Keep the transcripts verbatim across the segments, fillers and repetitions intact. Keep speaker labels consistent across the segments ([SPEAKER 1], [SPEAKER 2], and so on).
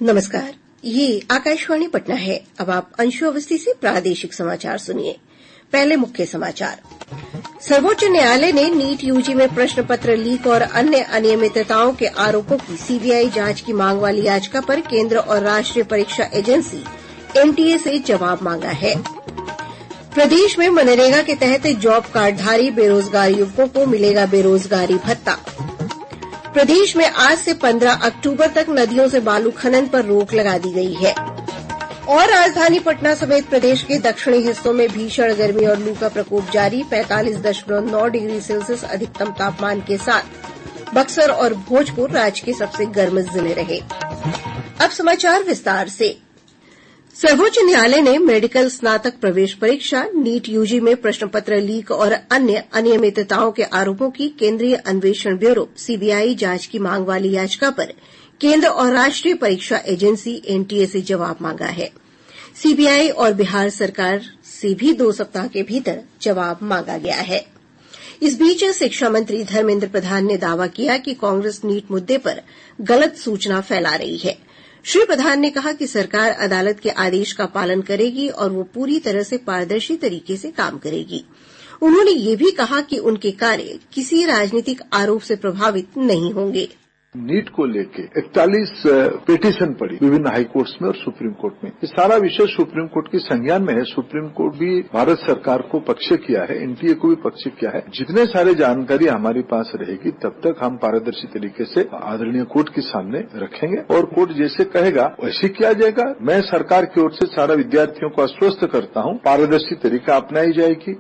[SPEAKER 1] नमस्कार, ये आकाशवाणी पटना है। अब आप अंशु अवस्थी से प्रादेशिक समाचार सुनिए। पहले मुख्य समाचार। सर्वोच्च न्यायालय ने नीट यूजी में प्रश्न पत्र लीक और अन्य अनियमितताओं के आरोपों की सीबीआई जांच की मांग वाली याचिका पर केंद्र और राष्ट्रीय परीक्षा एजेंसी एनटीए से जवाब मांगा है। प्रदेश में मनरेगा के तहत जॉब कार्डधारी बेरोजगार युवकों को मिलेगा बेरोजगारी भत्ता। प्रदेश में आज से पंद्रह अक्टूबर तक नदियों से बालू खनन पर रोक लगा दी गई है। और राजधानी पटना समेत प्रदेश के दक्षिणी हिस्सों में भीषण गर्मी और लू का प्रकोप जारी। पैंतालीस दशमलव नौ डिग्री सेल्सियस अधिकतम तापमान के साथ बक्सर और भोजपुर राज्य के सबसे गर्म जिले रहे। अब समाचार विस्तार से। सर्वोच्च न्यायालय ने मेडिकल स्नातक प्रवेश परीक्षा नीट यूजी में प्रश्न पत्र लीक और अन्य अनियमितताओं के आरोपों की केंद्रीय अन्वेषण ब्यूरो सीबीआई जांच की मांग वाली याचिका पर केंद्र और राष्ट्रीय परीक्षा एजेंसी एनटीए से जवाब मांगा है। सीबीआई और बिहार सरकार से भी दो सप्ताह के भीतर जवाब मांगा गया है। इस बीच शिक्षा मंत्री धर्मेंद्र प्रधान ने दावा किया कि कांग्रेस नीट मुद्दे पर गलत सूचना फैला रही है। श्री प्रधान ने कहा कि सरकार अदालत के आदेश का पालन करेगी और वो पूरी तरह से पारदर्शी तरीके से काम करेगी। उन्होंने ये भी कहा कि उनके कार्य किसी राजनीतिक आरोप से प्रभावित नहीं होंगे।
[SPEAKER 2] नीट को लेके इकतालीस पिटीशन पड़ी विभिन्न हाई कोर्ट्स में और सुप्रीम कोर्ट में। ये सारा विषय सुप्रीम कोर्ट की संज्ञान में है। सुप्रीम कोर्ट भी भारत सरकार को पक्ष किया है, एनटीए को भी पक्ष किया है। जितने सारे जानकारी हमारे पास रहेगी तब तक हम पारदर्शी तरीके से आदरणीय कोर्ट के सामने रखेंगे और कोर्ट जैसे कहेगा वैसे किया जाएगा। मैं सरकार की ओर से सारा विद्यार्थियों को आश्वस्त करता हूं, पारदर्शी तरीका अपनाई जाएगी।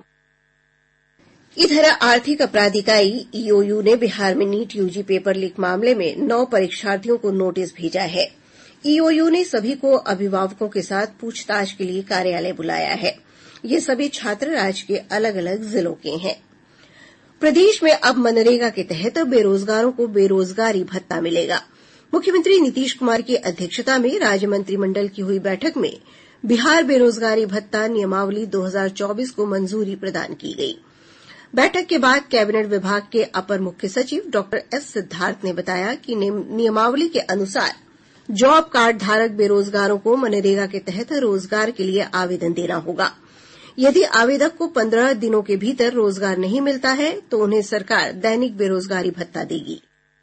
[SPEAKER 1] इधर आर्थिक अपराध इकाई ईओयू ने बिहार में नीट यूजी पेपर लीक मामले में नौ परीक्षार्थियों को नोटिस भेजा है। ईओयू ने सभी को अभिभावकों के साथ पूछताछ के लिए कार्यालय बुलाया है। ये सभी छात्र राज्य के अलग अलग जिलों के हैं। प्रदेश में अब मनरेगा के तहत बेरोजगारों को बेरोजगारी भत्ता मिलेगा। मुख्यमंत्री नीतीश कुमार की अध्यक्षता में राज्य मंत्रिमंडल की हुई बैठक में बिहार बेरोजगारी भत्ता नियमावली दो हजार चौबीस को मंजूरी प्रदान की गयी। बैठक के बाद कैबिनेट विभाग के अपर मुख्य सचिव डॉक्टर एस सिद्धार्थ ने बताया कि नियमावली के अनुसार जॉब कार्ड धारक बेरोजगारों को मनरेगा के तहत रोजगार के लिए आवेदन देना होगा। यदि आवेदक को पंद्रह दिनों के भीतर रोजगार नहीं मिलता है तो उन्हें सरकार दैनिक बेरोजगारी भत्ता देगी।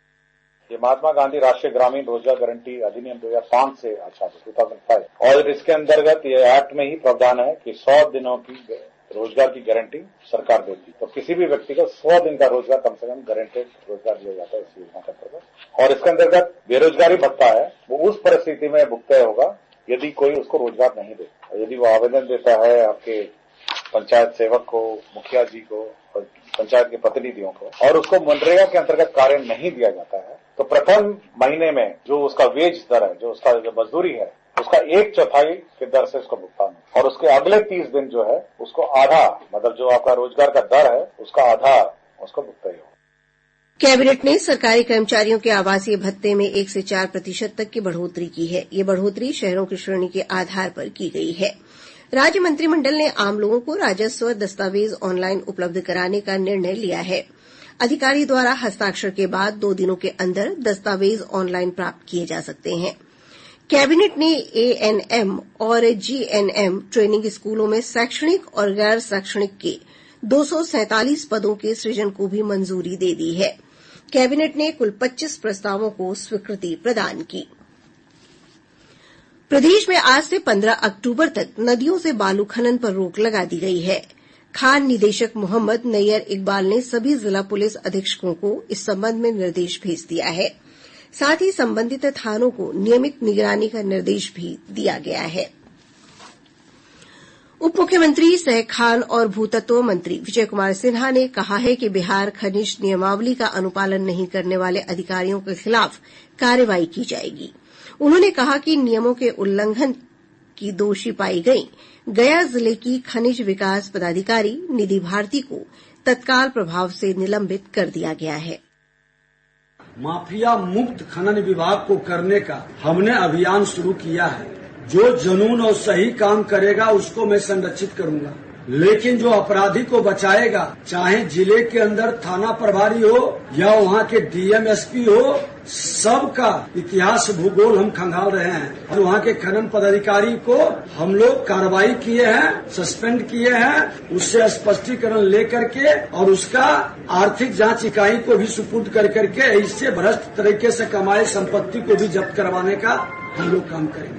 [SPEAKER 3] ये महात्मा गांधी राष्ट्रीय ग्रामीण रोजगार गारंटी अधिनियम दो हजार पांच से आच्छादित दो हजार पांच और इसके अंतर्गत ये एक्ट में ही प्रावधान है कि सौ दिनों की रोजगार की गारंटी सरकार देती है। तो किसी भी व्यक्ति को सौ दिन का रोजगार कम से कम गारंटेड रोजगार दिया जाता है इस योजना के अंतर्गत। और इसके अंतर्गत बेरोजगारी भत्ता है वो उस परिस्थिति में भुगतान होगा यदि कोई उसको रोजगार नहीं दे। यदि वो आवेदन देता है आपके पंचायत सेवक को, मुखिया जी को, पंचायत के प्रतिनिधियों को और उसको मनरेगा के अंतर्गत कार्य नहीं दिया जाता है तो प्रथम महीने में जो उसका वेज दर है, जो उसका जो मजदूरी है, उसका एक चौथाई के दर से उसको भुगतान और उसके अगले तीस दिन जो है उसको आधा, मतलब जो आपका रोजगार का दर है उसका आधा उसको भुगतान हो।
[SPEAKER 1] कैबिनेट ने सरकारी कर्मचारियों के आवासीय भत्ते में एक से चार प्रतिशत तक की बढ़ोतरी की है। ये बढ़ोतरी शहरों की श्रेणी के आधार पर की गई है। राज्य मंत्रिमंडल ने आम लोगों को राजस्व दस्तावेज ऑनलाइन उपलब्ध कराने का निर्णय लिया है। अधिकारी द्वारा हस्ताक्षर के बाद दो दिनों के अंदर दस्तावेज ऑनलाइन प्राप्त किए जा सकते हैं। कैबिनेट ने एएनएम और जीएनएम ट्रेनिंग स्कूलों में शैक्षणिक और गैर शैक्षणिक के दो सौ सैंतालीस पदों के सृजन को भी मंजूरी दे दी है। कैबिनेट ने कुल पच्चीस प्रस्तावों को स्वीकृति प्रदान की। प्रदेश में आज से पंद्रह अक्टूबर तक नदियों से बालू खनन पर रोक लगा दी गई है। खान निदेशक मोहम्मद नैयर इकबाल ने सभी जिला पुलिस अधीक्षकों को इस संबंध में निर्देश भेज दिया है। साथ ही संबंधित थानों को नियमित निगरानी का निर्देश भी दिया गया है। उप मुख्यमंत्री सह खान और भूतत्व मंत्री विजय कुमार सिन्हा ने कहा है कि बिहार खनिज नियमावली का अनुपालन नहीं करने वाले अधिकारियों के खिलाफ कार्रवाई की जाएगी। उन्होंने कहा कि नियमों के उल्लंघन की दोषी पाई गई गया जिले की खनिज विकास पदाधिकारी निधि भारती को तत्काल प्रभाव से निलंबित कर दिया गया है।
[SPEAKER 4] माफिया मुक्त खनन विभाग को करने का हमने अभियान शुरू किया है। जो जुनून और सही काम करेगा उसको मैं संरक्षित करूंगा। लेकिन जो अपराधी को बचाएगा, चाहे जिले के अंदर थाना प्रभारी हो या वहाँ के डीएम एसपी हो, सबका इतिहास भूगोल हम खंगाल रहे हैं। और वहाँ के खनन पदाधिकारी को हम लोग कार्रवाई किए हैं, सस्पेंड किए हैं, उससे स्पष्टीकरण लेकर के और उसका आर्थिक जांच इकाई को भी सुपुर्द कर करके इससे भ्रष्ट तरीके से कमाए संपत्ति को भी जब्त करवाने का हम लोग काम करेंगे।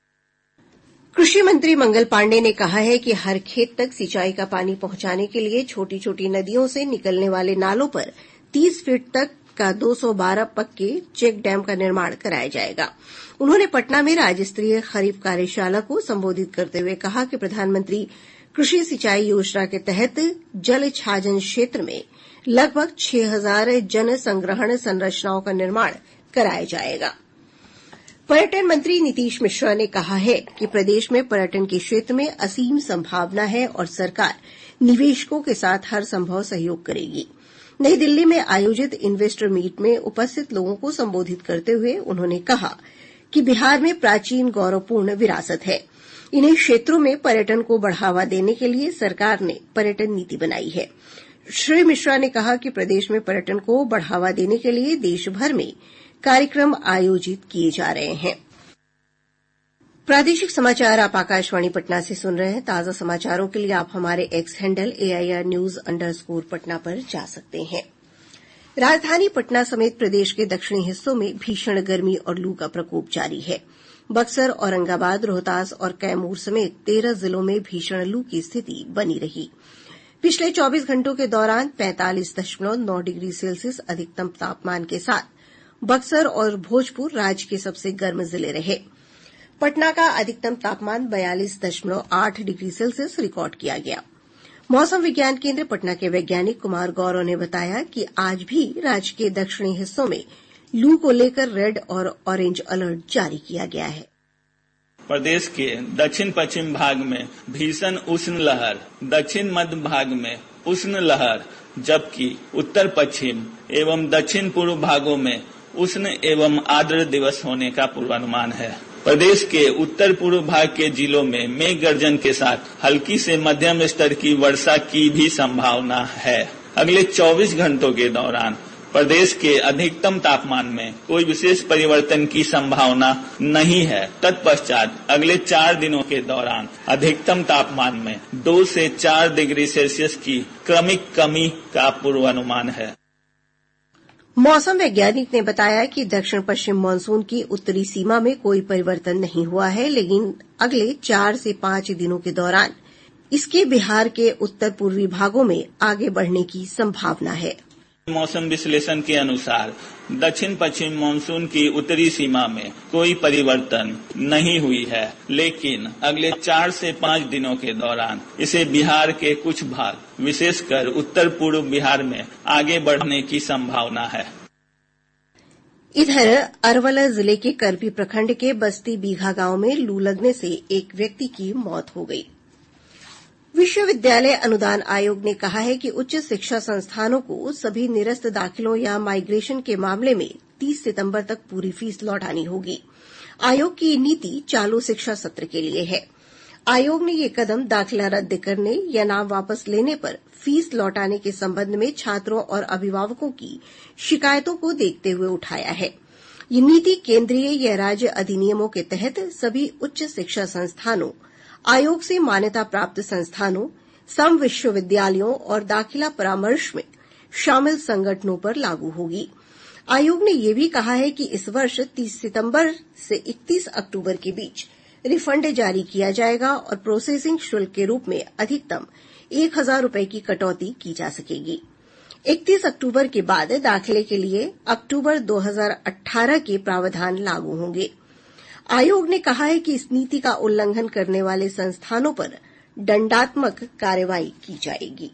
[SPEAKER 1] कृषि मंत्री मंगल पांडेय ने कहा है कि हर खेत तक सिंचाई का पानी पहुंचाने के लिए छोटी छोटी नदियों से निकलने वाले नालों पर तीस फीट तक का दो सौ बारह पक्के चेक डैम का निर्माण कराया जाएगा। उन्होंने पटना में राज्य स्तरीय खरीफ कार्यशाला को संबोधित करते हुए कहा कि प्रधानमंत्री कृषि सिंचाई योजना के तहत जल छाजन क्षेत्र में लगभग छह हजार जन संग्रहण संरचनाओं का निर्माण कराया जाएगा। पर्यटन मंत्री नीतीश मिश्रा ने कहा है कि प्रदेश में पर्यटन के क्षेत्र में असीम संभावना है और सरकार निवेशकों के साथ हर संभव सहयोग करेगी। नई दिल्ली में आयोजित इन्वेस्टर मीट में उपस्थित लोगों को संबोधित करते हुए उन्होंने कहा कि बिहार में प्राचीन गौरवपूर्ण विरासत है। इन्हीं क्षेत्रों में पर्यटन को बढ़ावा देने के लिए सरकार ने पर्यटन नीति बनाई है। श्री मिश्रा ने कहा कि प्रदेश में पर्यटन को बढ़ावा देने के लिए देश भर में कार्यक्रम आयोजित किए जा रहे हैं। प्रादेशिक समाचार आप आकाशवाणी पटना से सुन रहे हैं। ताजा समाचारों के लिए आप हमारे X handle AIR news underscore Patna पर जा सकते हैं। राजधानी पटना समेत प्रदेश के दक्षिणी हिस्सों में भीषण गर्मी और लू का प्रकोप जारी है। बक्सर, औरंगाबाद, रोहतास और कैमूर समेत तेरह जिलों में भीषण लू की स्थिति बनी रही। पिछले चौबीस घंटों के दौरान पैंतालीस दशमलव नौ डिग्री सेल्सियस अधिकतम तापमान के साथ बक्सर और भोजपुर राज्य के सबसे गर्म जिले रहे। पटना का अधिकतम तापमान बयालीस दशमलव आठ डिग्री सेल्सियस रिकॉर्ड किया गया। मौसम विज्ञान केन्द्र पटना के वैज्ञानिक कुमार गौरव ने बताया कि आज भी राज्य के दक्षिणी हिस्सों में लू को लेकर रेड और ऑरेंज अलर्ट जारी किया गया है।
[SPEAKER 5] प्रदेश के दक्षिण पश्चिम भाग में भीषण उष्ण लहर, दक्षिण मध्य भाग में उष्ण लहर, जबकि उत्तर पश्चिम एवं दक्षिण पूर्व भागों में उष्ण एवं आर्द्र दिवस होने का पूर्वानुमान है। प्रदेश के उत्तर पूर्व भाग के जिलों में मेघ गर्जन के साथ हल्की से मध्यम स्तर की वर्षा की भी संभावना है। अगले चौबीस घंटों के दौरान प्रदेश के अधिकतम तापमान में कोई विशेष परिवर्तन की संभावना नहीं है। तत्पश्चात अगले चार दिनों के दौरान अधिकतम तापमान में दो से चार डिग्री सेल्सियस की क्रमिक कमी का पूर्वानुमान है।
[SPEAKER 1] मौसम वैज्ञानिक ने बताया कि दक्षिण पश्चिम मानसून की उत्तरी सीमा में कोई परिवर्तन नहीं हुआ है, लेकिन अगले चार से पांच दिनों के दौरान इसके बिहार के उत्तर पूर्वी भागों में आगे बढ़ने की संभावना है।
[SPEAKER 5] मौसम विश्लेषण के अनुसार दक्षिण पश्चिम मानसून की उत्तरी सीमा में कोई परिवर्तन नहीं हुई है, लेकिन अगले चार से पांच दिनों के दौरान इसे बिहार के कुछ भाग, विशेषकर उत्तर पूर्व बिहार में आगे बढ़ने की संभावना है।
[SPEAKER 1] इधर अरवल जिले के करपी प्रखंड के बस्ती बीघा गांव में लू लगने से एक व्यक्ति की मौत हो गई। विश्वविद्यालय अनुदान आयोग ने कहा है कि उच्च शिक्षा संस्थानों को सभी निरस्त दाखिलों या माइग्रेशन के मामले में तीस सितंबर तक पूरी फीस लौटानी होगी। आयोग की नीति चालू शिक्षा सत्र के लिए है। आयोग ने ये कदम दाखिला रद्द करने या नाम वापस लेने पर फीस लौटाने के संबंध में छात्रों और अभिभावकों की शिकायतों को देखते हुए उठाया है। ये नीति केंद्रीय या राज्य अधिनियमों के तहत सभी उच्च शिक्षा संस्थानों, आयोग से मान्यता प्राप्त संस्थानों, सम विश्वविद्यालयों और दाखिला परामर्श में शामिल संगठनों पर लागू होगी। आयोग ने यह भी कहा है कि इस वर्ष तीस सितंबर से इकतीस अक्टूबर के बीच रिफंड जारी किया जाएगा और प्रोसेसिंग शुल्क के रूप में अधिकतम एक हजार रूपये की कटौती की जा सकेगी। इकतीस अक्टूबर के बाद दाखिले के लिए अक्टूबर दो हजार अठारह के प्रावधान लागू होंगे। आयोग ने कहा है कि इस नीति का उल्लंघन करने वाले संस्थानों पर दंडात्मक कार्रवाई की जाएगी।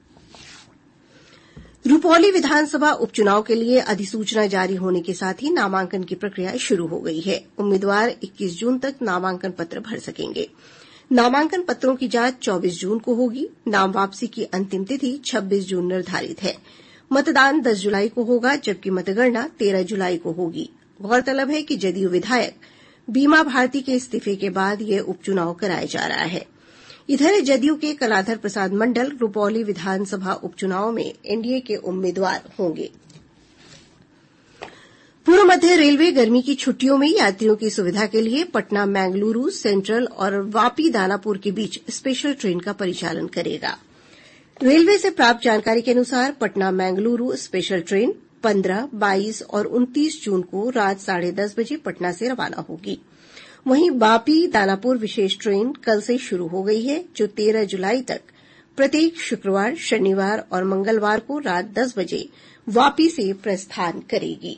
[SPEAKER 1] रूपौली विधानसभा उपचुनाव के लिए अधिसूचना जारी होने के साथ ही नामांकन की प्रक्रिया शुरू हो गई है। उम्मीदवार इक्कीस जून तक नामांकन पत्र भर सकेंगे। नामांकन पत्रों की जांच चौबीस जून को होगी। नाम वापसी की अंतिम तिथि छब्बीस जून निर्धारित है। मतदान दस जुलाई को होगा, जबकि मतगणना तेरह जुलाई को होगी। गौरतलब है कि जदयू विधायक बीमा भारती के इस्तीफे के बाद यह उपचुनाव कराया जा रहा है। इधर जदयू के कलाधर प्रसाद मंडल रुपौली विधानसभा उपचुनाव में एनडीए के उम्मीदवार होंगे। पूर्व मध्य रेलवे गर्मी की छुट्टियों में यात्रियों की सुविधा के लिए पटना मैंगलुरू सेंट्रल और वापी दानापुर के बीच स्पेशल ट्रेन का परिचालन करेगा। रेलवे से प्राप्त जानकारी के अनुसार पटना मैंगलुरू स्पेशल ट्रेन पंद्रह, बाईस और उनतीस जून को रात साढ़े दस बजे पटना से रवाना होगी। वहीं वापी दानापुर विशेष ट्रेन कल से शुरू हो गई है, जो तेरह जुलाई तक प्रत्येक शुक्रवार, शनिवार और मंगलवार को रात दस बजे वापी से प्रस्थान करेगी।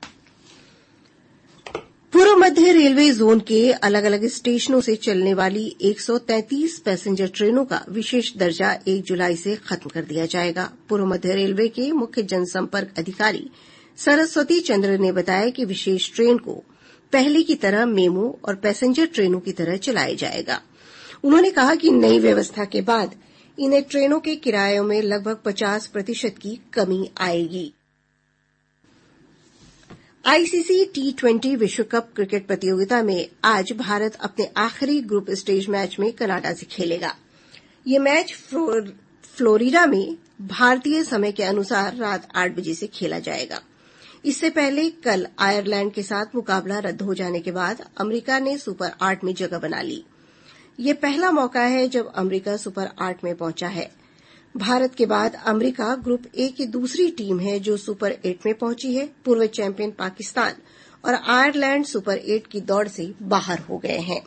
[SPEAKER 1] पूर्व मध्य रेलवे जोन के अलग अलग स्टेशनों से चलने वाली एक सौ तैंतीस पैसेंजर ट्रेनों का विशेष दर्जा एक जुलाई से खत्म कर दिया जाएगा। पूर्व मध्य रेलवे के मुख्य जनसंपर्क अधिकारी सरस्वती चंद्र ने बताया कि विशेष ट्रेन को पहले की तरह मेमू और पैसेंजर ट्रेनों की तरह चलाया जाएगा। उन्होंने कहा कि नई व्यवस्था के बाद इन ट्रेनों के किरायों में लगभग पचास प्रतिशत की कमी आएगी। आईसीसी टी ट्वेंटी विश्व कप क्रिकेट प्रतियोगिता में आज भारत अपने आखिरी ग्रुप स्टेज मैच में कनाडा से खेलेगा। ये मैच फ्लोरिडा में भारतीय समय के अनुसार रात आठ बजे से खेला जाएगा। इससे पहले कल आयरलैंड के साथ मुकाबला रद्द हो जाने के बाद अमेरिका ने सुपर आठ में जगह बना ली। ये पहला मौका है जब अमेरिका सुपर आठ में पहुंचा है। भारत के बाद अमेरिका ग्रुप ए की दूसरी टीम है जो सुपर एट में पहुंची है। पूर्व चैंपियन पाकिस्तान और आयरलैंड सुपर एट की दौड़ से बाहर हो गए हैं।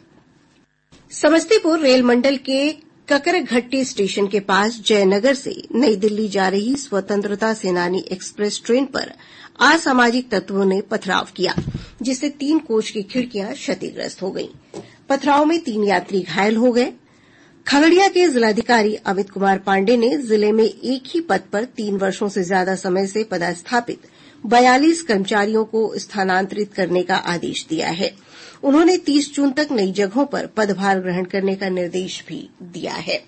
[SPEAKER 1] समस्तीपुर रेल मंडल के ककरघट्टी स्टेशन के पास जयनगर से नई दिल्ली जा रही स्वतंत्रता सेनानी एक्सप्रेस ट्रेन पर असामाजिक तत्वों ने पथराव किया, जिससे तीन कोच की खिड़कियां क्षतिग्रस्त हो गईं। पथराव में तीन यात्री घायल हो गए। खगड़िया के जिलाधिकारी अमित कुमार पांडेय ने जिले में एक ही पद पर तीन वर्षों से ज्यादा समय से पदस्थापित बयालीस कर्मचारियों को स्थानांतरित करने का आदेश दिया है। उन्होंने तीस जून तक नई जगहों पर पदभार ग्रहण करने का निर्देश भी दिया है।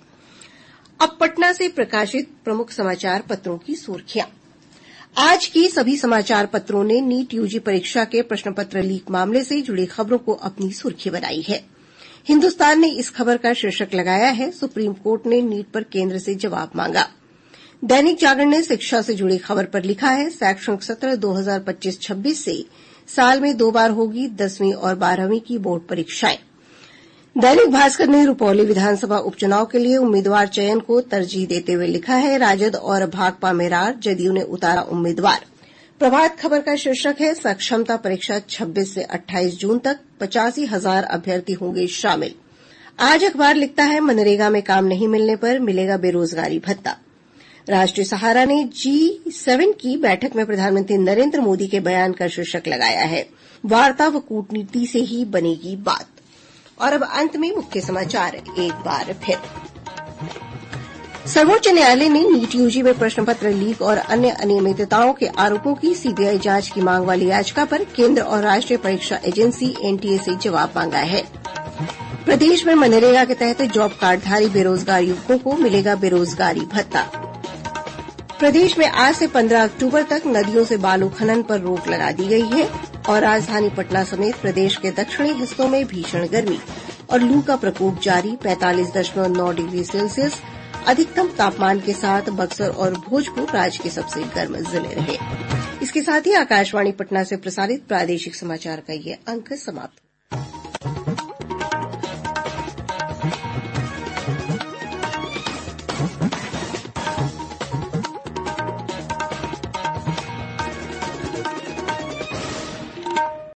[SPEAKER 1] अब पटना से प्रकाशित प्रमुख समाचार पत्रों की सुर्खियां। आज की सभी समाचार पत्रों ने नीट यूजी परीक्षा के प्रश्न पत्र लीक मामले से जुड़ी खबरों को अपनी सुर्खी बनाई है। हिन्दुस्तान ने इस खबर का शीर्षक लगाया है, सुप्रीम कोर्ट ने नीट पर केंद्र से जवाब मांगा। दैनिक जागरण ने शिक्षा से जुड़ी खबर पर लिखा है, शैक्षणिक सत्र दो हज़ार पच्चीस छब्बीस से साल में दो बार होगी दसवीं और बारहवीं की बोर्ड परीक्षाएं। दैनिक भास्कर ने रुपौली विधानसभा उपचुनाव के लिए उम्मीदवार चयन को तरजीह देते हुए लिखा है, राजद और भाकपा में रार, जदयू ने उतारा उम्मीदवार। प्रभात खबर का शीर्षक है, सक्षमता परीक्षा छब्बीस से अट्ठाईस जून तक पचासी हजार अभ्यर्थी होंगे शामिल। आज अखबार लिखता है, मनरेगा में काम नहीं मिलने पर मिलेगा बेरोजगारी भत्ता। राष्ट्रीय सहारा ने जी सेवन की बैठक में प्रधानमंत्री नरेंद्र मोदी के बयान का शीर्षक लगाया है, वार्ता व कूटनीति से ही बनेगी बात। और अब अंत में मुख्य समाचार एक बार फिर। सर्वोच्च न्यायालय ने नीट यूजी में प्रश्न पत्र लीक और अन्य अनियमितताओं के आरोपों की सीबीआई जांच की मांग वाली याचिका पर केंद्र और राष्ट्रीय परीक्षा एजेंसी एनटीए से जवाब मांगा है। प्रदेश में मनरेगा के तहत जॉब कार्डधारी बेरोजगार युवकों को मिलेगा बेरोजगारी भत्ता। प्रदेश में आज से पंद्रह अक्टूबर तक नदियों से बालू खनन पर रोक लगा दी गई है। और राजधानी पटना समेत प्रदेश के दक्षिणी हिस्सों में भीषण गर्मी और लू का प्रकोप जारी। पैंतालीस दशमलव नौ डिग्री सेल्सियस अधिकतम तापमान के साथ बक्सर और भोजपुर राज्य के सबसे गर्म जिले रहे। इसके साथ ही आकाशवाणी पटना से प्रसारित प्रादेशिक समाचार का ये अंक समाप्त।